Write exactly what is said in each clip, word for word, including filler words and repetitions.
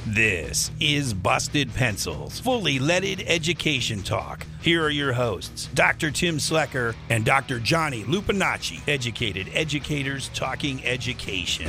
This is Busted Pencils, fully leaded education talk. Here are your hosts, Doctor Tim Slecker and Doctor Johnny Lupinacci, educated educators talking education.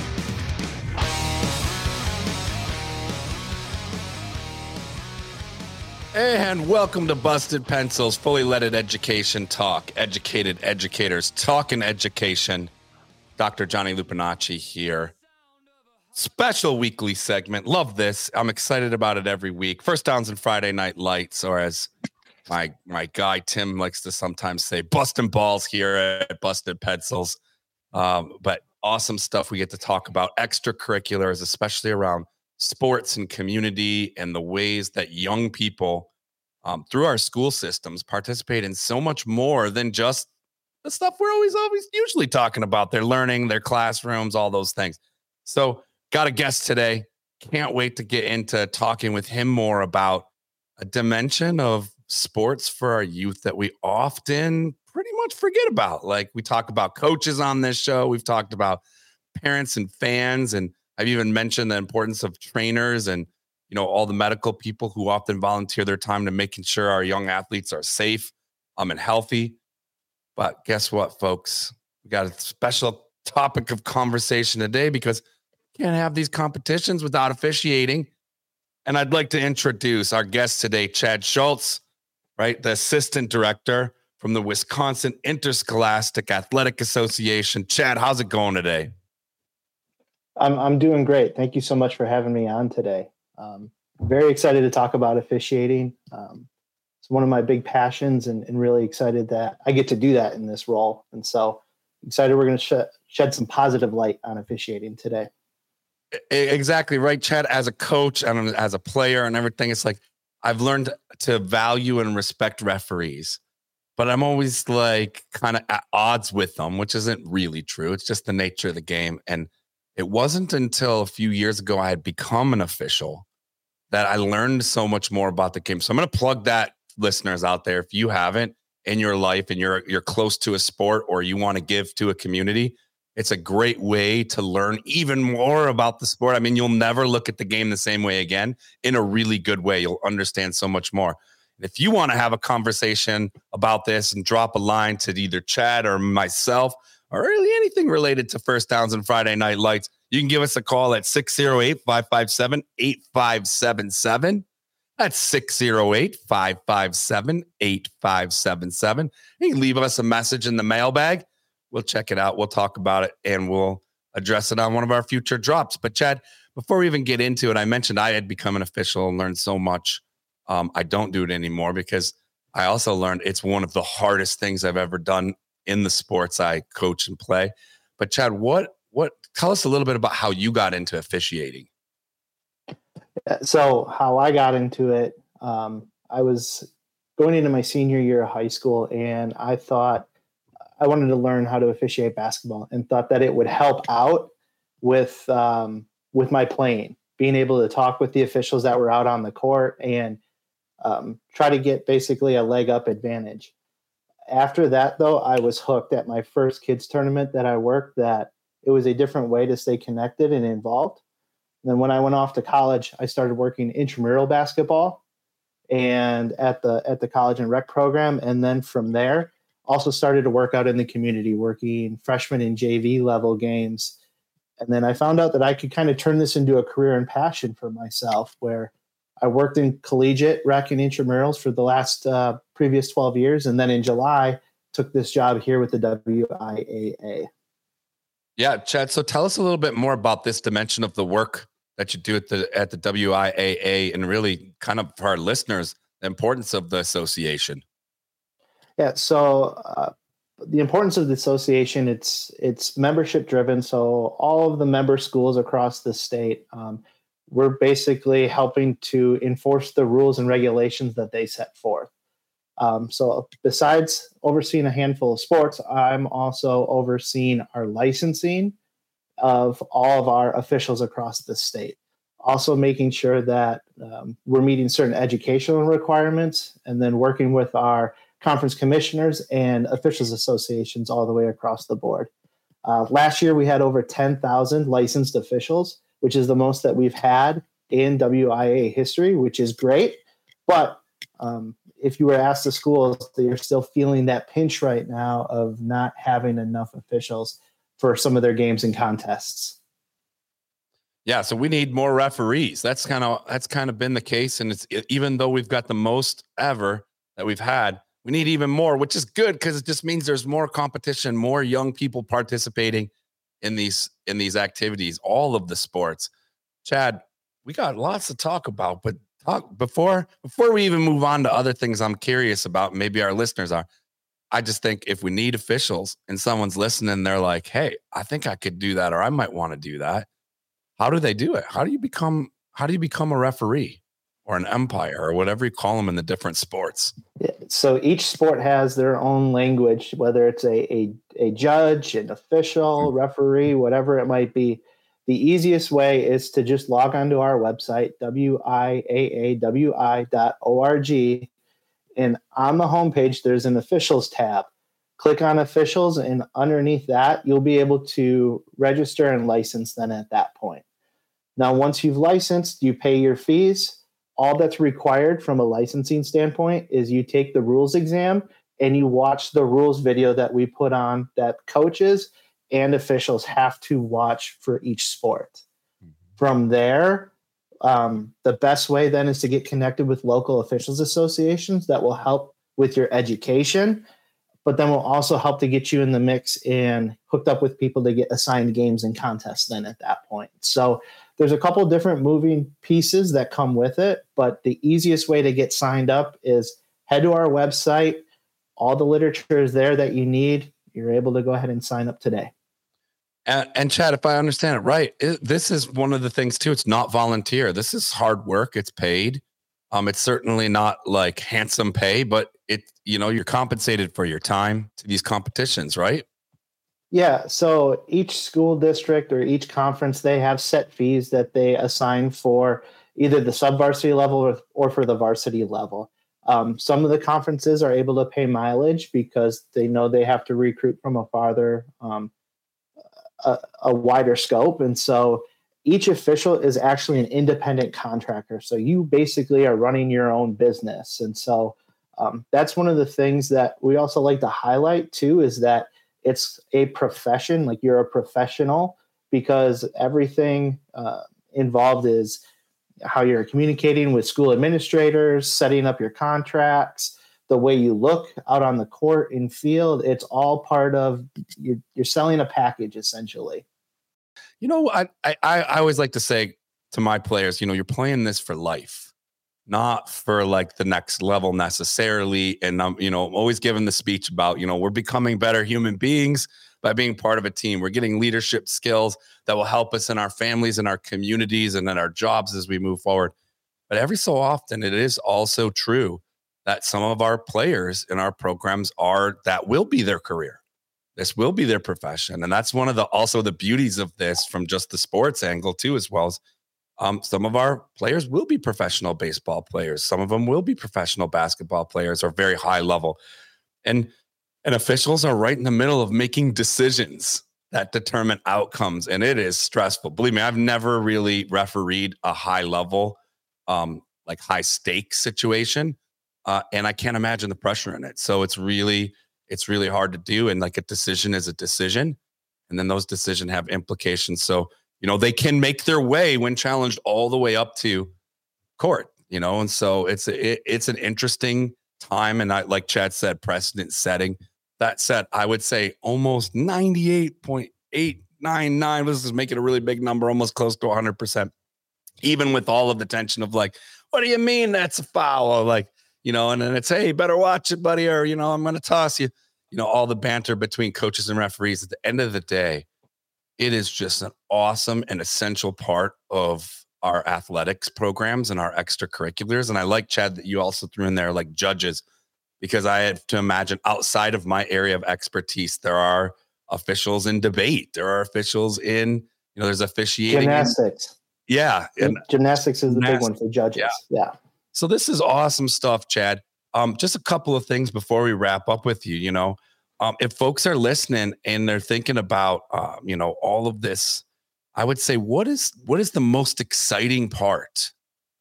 And welcome to Busted Pencils, fully leaded education talk. Educated educators talking education. Doctor Johnny Lupinacci here. Special weekly segment. Love this. I'm excited about it every week. First Downs and Friday Night Lights, or as my my guy Tim likes to sometimes say, busting balls here at Busted Pencils. Um, but awesome stuff we get to talk about. Extracurriculars, especially around sports and community and the ways that young people um, through our school systems participate in so much more than just the stuff we're always, always usually talking about. Their learning, their classrooms, all those things. So got a guest today. Can't wait to get into talking with him more about a dimension of sports for our youth that we often pretty much forget about. Like we talk about coaches on this show. We've talked about parents and fans. And I've even mentioned the importance of trainers and, you know, all the medical people who often volunteer their time to making sure our young athletes are safe um, and healthy. But guess what, folks? We got a special topic of conversation today because can't have these competitions without officiating. And I'd like to introduce our guest today, Chad Schultz, right? The assistant director from the Wisconsin Interscholastic Athletic Association. Chad, how's it going today? I'm I'm doing great. Thank you so much for having me on today. Um, very excited to talk about officiating. Um, it's one of my big passions and, and really excited that I get to do that in this role. And so excited we're going to sh- shed some positive light on officiating today. Exactly right, Chad. As a coach and as a player and everything, it's like I've learned to value and respect referees, but I'm always like kind of at odds with them, which isn't really true. It's just the nature of the game. And it wasn't until a few years ago I had become an official that I learned so much more about the game. So I'm going to plug that, listeners out there. If you haven't in your life and you're you're close to a sport or you want to give to a community, it's a great way to learn even more about the sport. I mean, you'll never look at the game the same way again in a really good way. You'll understand so much more. If you want to have a conversation about this and drop a line to either Chad or myself or really anything related to First Downs and Friday Night Lights, you can give us a call at six oh eight, five five seven, eight five seven seven. That's six oh eight, five five seven, eight five seven seven. You can leave us a message in the mailbag. We'll check it out. We'll talk about it and we'll address it on one of our future drops. But Chad, before we even get into it, I mentioned I had become an official and learned so much. Um, I don't do it anymore because I also learned it's one of the hardest things I've ever done in the sports I coach and play. But Chad, what, what, tell us a little bit about how you got into officiating. So how I got into it, um, I was going into my senior year of high school and I thought, I wanted to learn how to officiate basketball and thought that it would help out with um, with my playing, being able to talk with the officials that were out on the court and um, try to get basically a leg up advantage. After that, though, I was hooked at my first kids tournament that I worked that it was a different way to stay connected and involved. And then when I went off to college, I started working intramural basketball and at the at the college and rec program. And then from there, also started to work out in the community, working freshman and J V level games. And then I found out that I could kind of turn this into a career and passion for myself, where I worked in collegiate rec and intramurals for the last uh, previous twelve years. And then in July, took this job here with the W I A A. Yeah, Chad. So tell us a little bit more about this dimension of the work that you do at the at the W I A A and really kind of for our listeners, the importance of the association. Yeah, so uh, the importance of the association, it's it's membership driven. So all of the member schools across the state, um, we're basically helping to enforce the rules and regulations that they set forth. Um, so besides overseeing a handful of sports, I'm also overseeing our licensing of all of our officials across the state. Also making sure that um, we're meeting certain educational requirements and then working with our conference commissioners and officials associations all the way across the board. Uh, last year, we had over ten thousand licensed officials, which is the most that we've had in W I A history, which is great. But um, if you were asked the schools, they're still feeling that pinch right now of not having enough officials for some of their games and contests. Yeah, so we need more referees. That's kind of that's kind of been the case, and it's even though we've got the most ever that we've had, we need even more, which is good because it just means there's more competition, more young people participating in these in these activities, all of the sports. Chad, we got lots to talk about, but talk before before we even move on to other things I'm curious about, maybe our listeners are. I just think if we need officials and someone's listening, they're like, "Hey, I think I could do that, or I might want to do that." How do they do it? How do you become how do you become a referee or an umpire or whatever you call them in the different sports? Yeah, so each sport has their own language, whether it's a, a, a judge, an official, referee, whatever it might be. The easiest way is to just log onto our website, W I A A W I dot org. And on the homepage, there's an officials tab. Click on officials, and underneath that, you'll be able to register and license then at that point. Now, once you've licensed, you pay your fees. All that's required from a licensing standpoint is you take the rules exam and you watch the rules video that we put on that coaches and officials have to watch for each sport. Mm-hmm. From there, um, the best way then is to get connected with local officials associations that will help with your education, but then will also help to get you in the mix and hooked up with people to get assigned games and contests then at that point. So there's a couple of different moving pieces that come with it, but the easiest way to get signed up is head to our website. All the literature is there that you need. You're able to go ahead and sign up today. And, and Chad, if I understand it right, it, this is one of the things too. It's not volunteer. This is hard work. It's paid. Um, it's certainly not like handsome pay, but it, you know, you're compensated for your time to these competitions, right? Yeah. So each school district or each conference, they have set fees that they assign for either the sub-varsity level or, or for the varsity level. Um, some of the conferences are able to pay mileage because they know they have to recruit from a farther, um, a, a wider scope. And so each official is actually an independent contractor. So you basically are running your own business. And so um, that's one of the things that we also like to highlight too, is that it's a profession, like you're a professional, because everything uh, involved is how you're communicating with school administrators, setting up your contracts, the way you look out on the court and field. It's all part of, you're, you're selling a package essentially. You know, I, I I always like to say to my players, you know, you're playing this for life, not for like the next level necessarily. And I'm, you know, I'm always giving the speech about, you know, we're becoming better human beings by being part of a team. We're getting leadership skills that will help us in our families and our communities and in our jobs as we move forward. But every so often, it is also true that some of our players in our programs are, that will be their career. This will be their profession. And that's one of the, also the beauties of this from just the sports angle too, as well as um, some of our players will be professional baseball players. Some of them will be professional basketball players or very high level. And, and officials are right in the middle of making decisions that determine outcomes. And it is stressful. Believe me, I've never really refereed a high level, um, like high stakes situation. Uh, and I can't imagine the pressure in it. So it's really, It's really hard to do. And like a decision is a decision. And then those decisions have implications. So, you know, they can make their way when challenged all the way up to court, you know? And so it's, it, it's an interesting time. And I, like Chad said, precedent setting. That said, I would say almost ninety-eight point eight nine nine, this is making a really big number, almost close to one hundred percent, even with all of the tension of like, what do you mean that's a foul? Or like, you know, and then it's, hey, better watch it, buddy, or, you know, I'm going to toss you, you know, all the banter between coaches and referees. At the end of the day, it is just an awesome and essential part of our athletics programs and our extracurriculars. And I like, Chad, that you also threw in there like judges, because I have to imagine outside of my area of expertise, there are officials in debate. There are officials in, you know, there's officiating. Gymnastics. In, yeah. And gymnastics is the big one for judges. Yeah. yeah. So this is awesome stuff, Chad. Um, just a couple of things before we wrap up with you. You know, um, if folks are listening and they're thinking about, uh, you know, all of this I would say, what is what is the most exciting part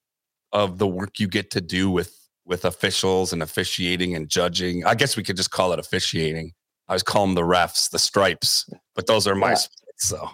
of the work you get to do with with officials and officiating and judging? I guess we could just call it officiating. I always call them the refs, the stripes, but those are my Yeah. sports. So,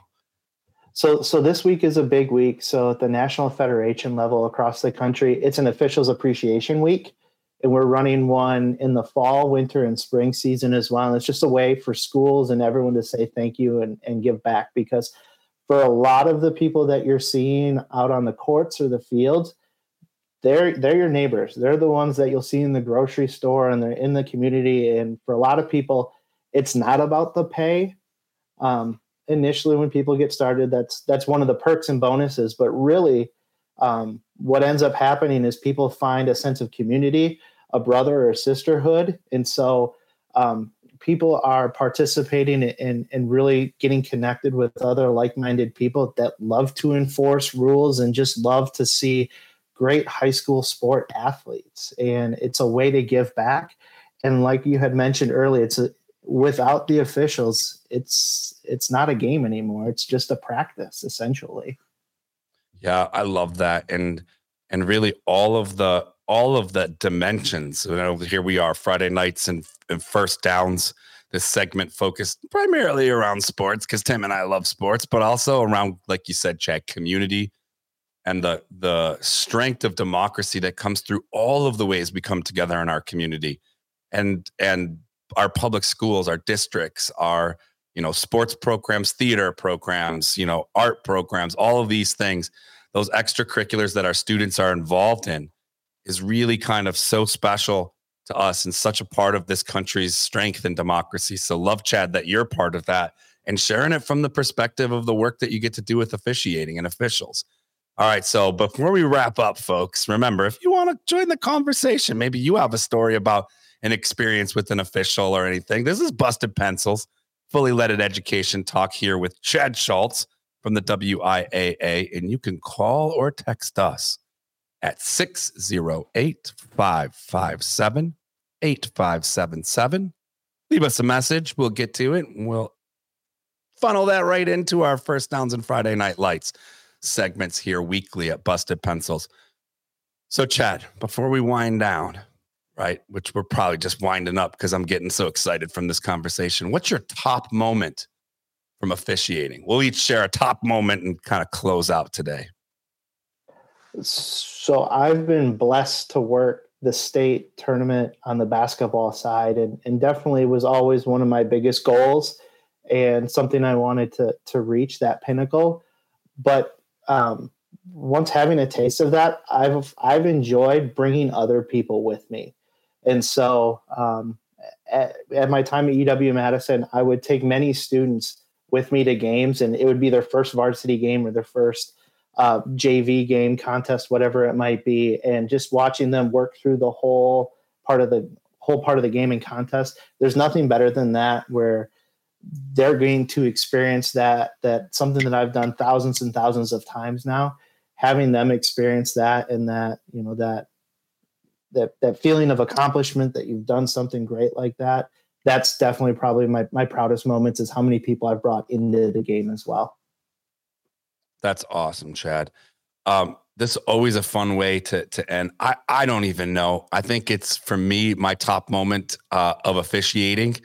So, so this week is a big week. So at the National Federation level across the country, it's an officials appreciation week. And we're running one in the fall, winter, and spring season as well. And it's just a way for schools and everyone to say thank you and, and give back, because for a lot of the people that you're seeing out on the courts or the fields, they're they're your neighbors. They're the ones that you'll see in the grocery store, and they're in the community. And for a lot of people, it's not about the pay. Um, initially, when people get started, that's that's one of the perks and bonuses. But really, um, what ends up happening is people find a sense of community, a brother or sisterhood, and so um, people are participating in in really getting connected with other like-minded people that love to enforce rules and just love to see great high school sport athletes. And it's a way to give back. And like you had mentioned earlier, it's a, without the officials, it's it's not a game anymore. It's just a practice, essentially. yeah, I love that. And and really all of the all of the dimensions. You know, here we are, Friday nights and, and first downs. This segment focused primarily around sports, because Tim and I love sports, but also around, like you said, Chad, community and the the strength of democracy that comes through all of the ways we come together in our community, and and our public schools, our districts, our, you know, sports programs, theater programs, you know, art programs, all of these things, those extracurriculars that our students are involved in, is really kind of so special to us and such a part of this country's strength and democracy. So love, Chad, that you're part of that and sharing it from the perspective of the work that you get to do with officiating and officials. All right, so before we wrap up, folks, remember, if you want to join the conversation, maybe you have a story about an experience with an official or anything. This is Busted Pencils, fully leaded education talk here with Chad Schultz from the W I A A, and you can call or text us at six oh eight, five five seven, eight five seven seven. Leave us a message. We'll get to it, and we'll funnel that right into our First Downs and Friday Night Lights segments here weekly at Busted Pencils. So, Chad, before we wind down, right, which we're probably just winding up because I'm getting so excited from this conversation, what's your top moment from officiating? We'll each share a top moment and kind of close out today. So I've been blessed to work the state tournament on the basketball side, and, and definitely was always one of my biggest goals and something I wanted to to reach, that pinnacle. But um, once having a taste of that, I've I've enjoyed bringing other people with me. And so um, at, at my time at U W-Madison, I would take many students with me to games, and it would be their first varsity game or their first uh, J V game, contest, whatever it might be. And just watching them work through the whole part of the whole part of the game and contest, there's nothing better than that, where they're going to experience that, that something that I've done thousands and thousands of times now, having them experience that, and that, you know, that, that, that feeling of accomplishment that you've done something great like that. That's definitely probably my, my proudest moments, is how many people I've brought into the game as well. That's awesome, Chad. Um, this is always a fun way to, to end. I, I don't even know. I think it's, for me, my top moment uh, of officiating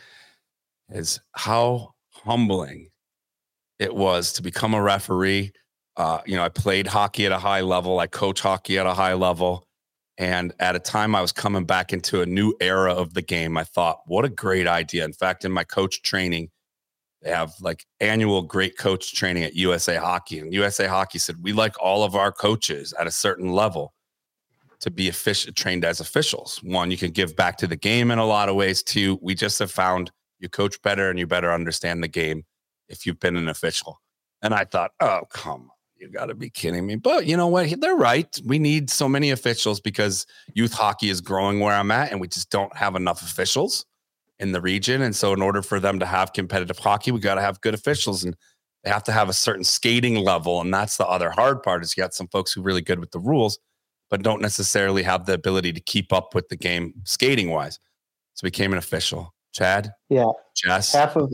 is how humbling it was to become a referee. Uh, you know, I played hockey at a high level. I coach hockey at a high level. And at a time I was coming back into a new era of the game, I thought, what a great idea. In fact, in my coach training, they have like annual great coach training at U S A Hockey. And U S A Hockey said, we like all of our coaches at a certain level to be official, trained as officials. One, you can give back to the game in a lot of ways. Two, we just have found you coach better and you better understand the game if you've been an official. And I thought, oh, come on, you got to be kidding me. But you know what? They're right. We need so many officials because youth hockey is growing where I'm at, and we just don't have enough officials in the region. And so in order for them to have competitive hockey, we got to have good officials, and they have to have a certain skating level. And that's the other hard part, is you got some folks who are really good with the rules, but don't necessarily have the ability to keep up with the game skating wise. So became an official. Chad? Yeah. Jess? Half of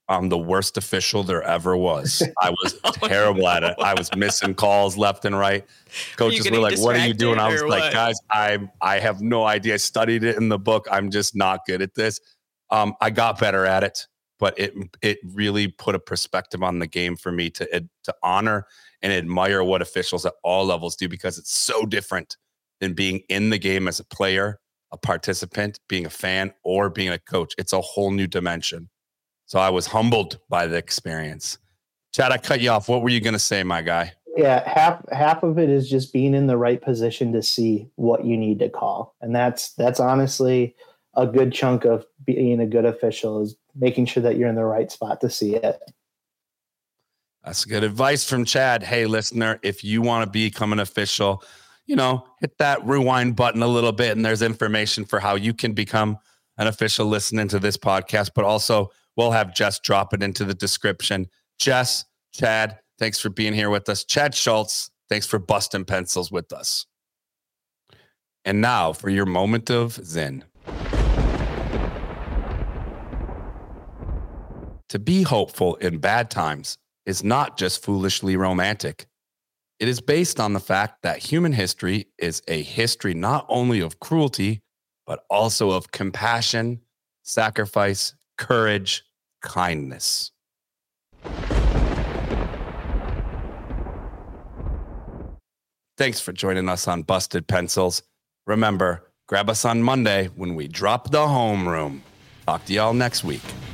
I'm the worst official there ever was. I was terrible at it. I was missing calls left and right. Coaches were like, what are you doing? I was like, what? guys, I I have no idea. I studied it in the book. I'm just not good at this. Um, I got better at it, but it it really put a perspective on the game for me to, to honor and admire what officials at all levels do, because it's so different than being in the game as a player, a participant, being a fan, or being a coach. It's a whole new dimension. So I was humbled by the experience. Chad, I cut you off. What were you going to say, my guy? Yeah, half half of it is just being in the right position to see what you need to call. And that's that's honestly a good chunk of being a good official, is making sure that you're in the right spot to see it. That's good advice from Chad. Hey, listener, if you want to become an official, you know, hit that rewind button a little bit, and there's information for how you can become an official listening to this podcast, but also we'll have Jess drop it into the description. Jess, Chad, thanks for being here with us. Chad Schultz, thanks for busting pencils with us. And now for your moment of zen. To be hopeful in bad times is not just foolishly romantic. It is based on the fact that human history is a history not only of cruelty, but also of compassion, sacrifice, courage, kindness. Thanks for joining us on Busted Pencils. Remember, grab us on Monday when we drop the homeroom. Talk to y'all next week.